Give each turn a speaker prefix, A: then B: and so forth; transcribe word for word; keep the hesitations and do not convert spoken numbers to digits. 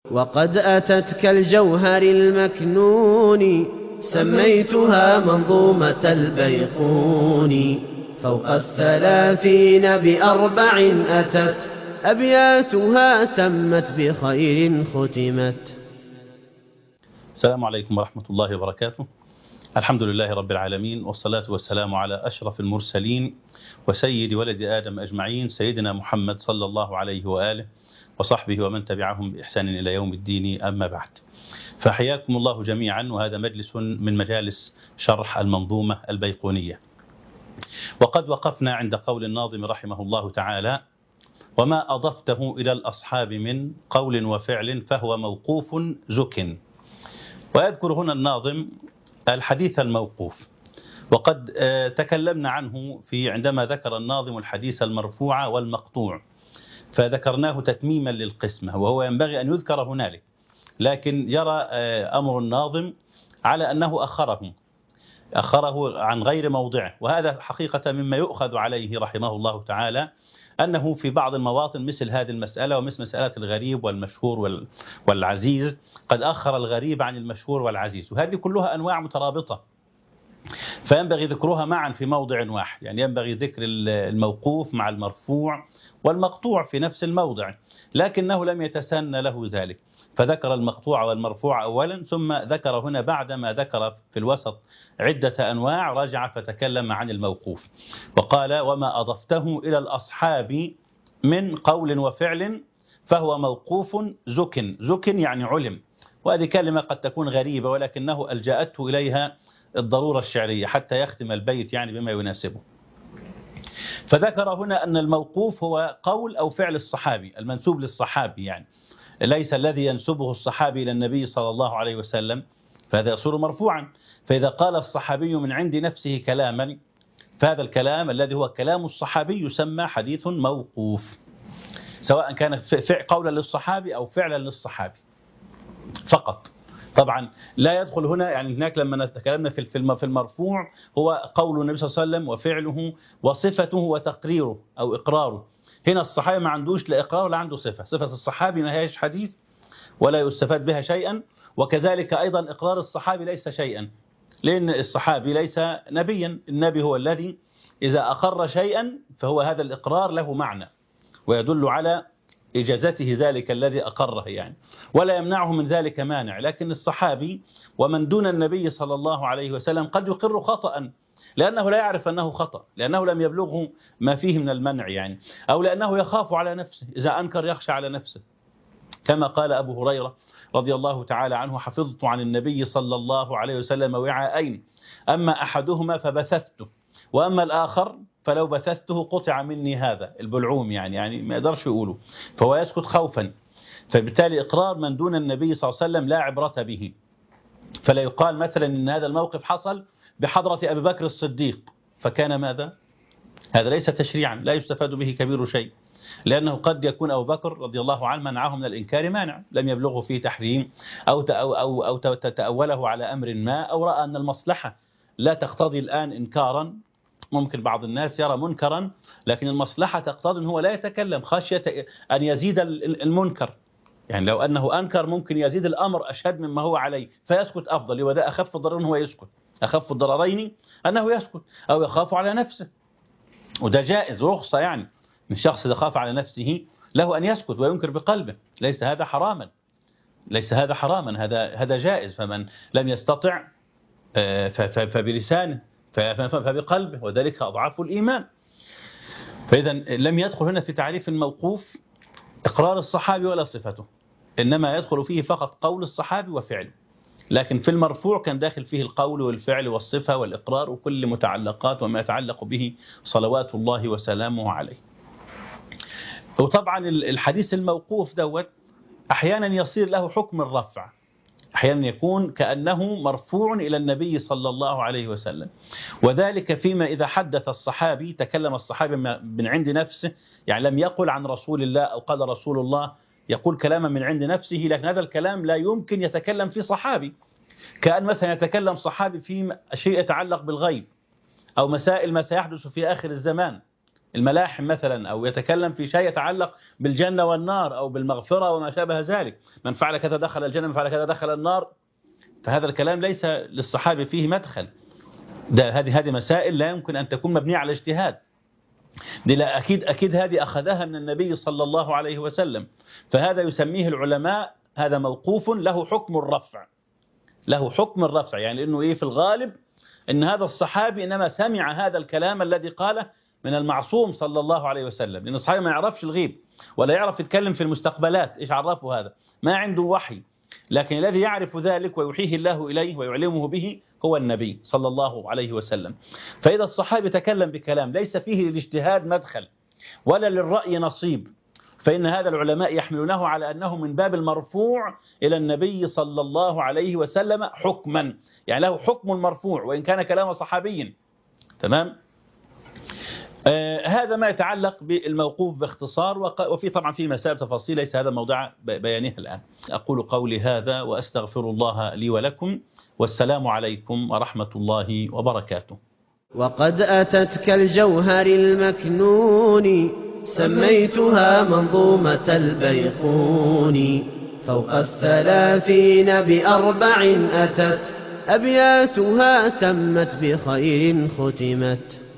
A: وقد أتت كالجوهر المكنون سميتها منظومة البيقون فوق الثلاثين بأربع أتت أبياتها تمت بخير ختمت.
B: السلام عليكم ورحمة الله وبركاته. الحمد لله رب العالمين، والصلاة والسلام على أشرف المرسلين وسيد ولد آدم أجمعين، سيدنا محمد صلى الله عليه وآله وصحبه ومن تبعهم بإحسان إلى يوم الدين. أما بعد، فحياكم الله جميعا، وهذا مجلس من مجالس شرح المنظومة البيقونية. وقد وقفنا عند قول الناظم رحمه الله تعالى: وما أضفته إلى الأصحاب من قول وفعل فهو موقوف زك. ويذكر هنا الناظم الحديث الموقوف، وقد تكلمنا عنه في عندما ذكر الناظم الحديث المرفوع والمقطوع، فذكرناه تتميما للقسمة، وهو ينبغي أن يذكر هنالك، لكن يرى أمر الناظم على أنه أخره أخره عن غير موضعه، وهذا حقيقة مما يؤخذ عليه رحمه الله تعالى، أنه في بعض المواطن مثل هذه المسألة ومثل مسألة الغريب والمشهور والعزيز قد أخر الغريب عن المشهور والعزيز، وهذه كلها أنواع مترابطة، فينبغي ذكرها معا في موضع واحد. يعني ينبغي ذكر الموقوف مع المرفوع والمقطوع في نفس الموضع، لكنه لم يتسنى له ذلك، فذكر المقطوع والمرفوع أولا، ثم ذكر هنا بعدما ذكر في الوسط عدة أنواع رجع فتكلم عن الموقوف، وقال: وما أضفته إلى الأصحاب من قول وفعل فهو موقوف زك. زك يعني علم، وهذه كلمة قد تكون غريبة، ولكنه ألجأته إليها الضرورة الشعرية حتى يختم البيت يعني بما يناسبه. فذكر هنا أن الموقوف هو قول أو فعل الصحابي المنسوب للصحابي، يعني ليس الذي ينسبه الصحابي إلى النبي صلى الله عليه وسلم، فهذا يصير مرفوعا. فإذا قال الصحابي من عند نفسه كلاما، فهذا الكلام الذي هو كلام الصحابي يسمى حديث موقوف، سواء كان قولا للصحابي أو فعلا للصحابي فقط. طبعا لا يدخل هنا، يعني هناك لما تكلمنا في في المرفوع هو قول النبي صلى الله عليه وسلم وفعله وصفته وتقريره أو إقراره. هنا الصحابي ما عندوش لا إقرار ولا عنده صفة. صفة الصحابي ما هيش حديث ولا يستفاد بها شيئا، وكذلك أيضا إقرار الصحابي ليس شيئا، لأن الصحابي ليس نبيا. النبي هو الذي إذا أقر شيئا فهو هذا الإقرار له معنى ويدل على إجازته ذلك الذي أقره، يعني ولا يمنعه من ذلك مانع. لكن الصحابي ومن دون النبي صلى الله عليه وسلم قد يقر خطأ لأنه لا يعرف أنه خطأ، لأنه لم يبلغه ما فيه من المنع، يعني أو لأنه يخاف على نفسه، إذا أنكر يخشى على نفسه، كما قال أبو هريرة رضي الله تعالى عنه: حفظت عن النبي صلى الله عليه وسلم وعاءين، أما أحدهما فبثثته، وأما الآخر فلو بثثته قطع مني هذا البلعوم، يعني يعني ما يقدرش يقوله، فهو يسكت خوفا. فبالتالي إقرار من دون النبي صلى الله عليه وسلم لا عبرة به. فلا يقال مثلا إن هذا الموقف حصل بحضرة أبي بكر الصديق فكان ماذا؟ هذا ليس تشريعا، لا يستفاد به كبير شيء، لأنه قد يكون أبو بكر رضي الله عنه منعه من الإنكار مانع لم يبلغه فيه تحريم، أو أو أو, أو تتأوله على أمر ما، أو رأى أن المصلحة لا تقتضي الآن إنكارا. ممكن بعض الناس يرى منكرا لكن المصلحة تقتضي أن هو لا يتكلم خشية أن يزيد المنكر، يعني لو أنه أنكر ممكن يزيد الأمر أشد مما هو عليه فيسكت أفضل، وده أخف الضررين هو يسكت، أخف الضررين أنه يسكت أو يخاف على نفسه، وده جائز رخصة، يعني الشخص إذا خاف على نفسه له أن يسكت وينكر بقلبه، ليس هذا حراما، ليس هذا حراما، هذا هذا جائز. فمن لم يستطع فبلسانه فبقلبه، وذلك أضعاف الإيمان. فإذا لم يدخل هنا في تعريف الموقوف إقرار الصحابي ولا صفته، إنما يدخل فيه فقط قول الصحابي وفعله. لكن في المرفوع كان داخل فيه القول والفعل والصفة والإقرار وكل متعلقات وما يتعلق به صلوات الله وسلامه عليه. وطبعا الحديث الموقوف دوت أحيانا يصير له حكم الرفع، أحيانا يكون كأنه مرفوع إلى النبي صلى الله عليه وسلم، وذلك فيما إذا حدث الصحابي، تكلم الصحابي من عند نفسه، يعني لم يقل عن رسول الله أو قال رسول الله، يقول كلاما من عند نفسه، لكن هذا الكلام لا يمكن يتكلم فيه صحابي، كأن مثلا يتكلم صحابي في شيء يتعلق بالغيب أو مسائل ما سيحدث في آخر الزمان، الملاحم مثلا، أو يتكلم في شيء يتعلق بالجنة والنار أو بالمغفرة وما شابه ذلك، من فعل كذا دخل الجنة، من فعل كذا دخل النار. فهذا الكلام ليس للصحابي فيه مدخل، ده هذه هذه مسائل لا يمكن أن تكون مبنية على اجتهاد، دي لا أكيد أكيد هذه أخذها من النبي صلى الله عليه وسلم. فهذا يسميه العلماء هذا موقوف له حكم الرفع، له حكم الرفع، يعني إنه إيه في الغالب إن هذا الصحابي إنما سمع هذا الكلام الذي قاله من المعصوم صلى الله عليه وسلم، لأن الصحابي ما يعرفش الغيب ولا يعرف يتكلم في المستقبلات، إيش عرفه هذا؟ ما عنده وحي، لكن الذي يعرف ذلك ويوحيه الله إليه ويعلمه به هو النبي صلى الله عليه وسلم. فإذا الصحابي تكلم بكلام ليس فيه للاجتهاد مدخل ولا للرأي نصيب، فإن هذا العلماء يحملونه على أنه من باب المرفوع إلى النبي صلى الله عليه وسلم حكما، يعني له حكم المرفوع وإن كان كلام صحابي. تمام. آه هذا ما يتعلق بالموقوف باختصار، وفي طبعا في مسائل تفاصيل ليس هذا موضوع بيانها الآن. أقول قولي هذا وأستغفر الله لي ولكم، والسلام عليكم ورحمة الله وبركاته.
A: وقد أتت كالجوهر المكنون سميتها منظومة البيقون، فوق الثلاثين بأربع أتت أبياتها تمت بخير ختمت.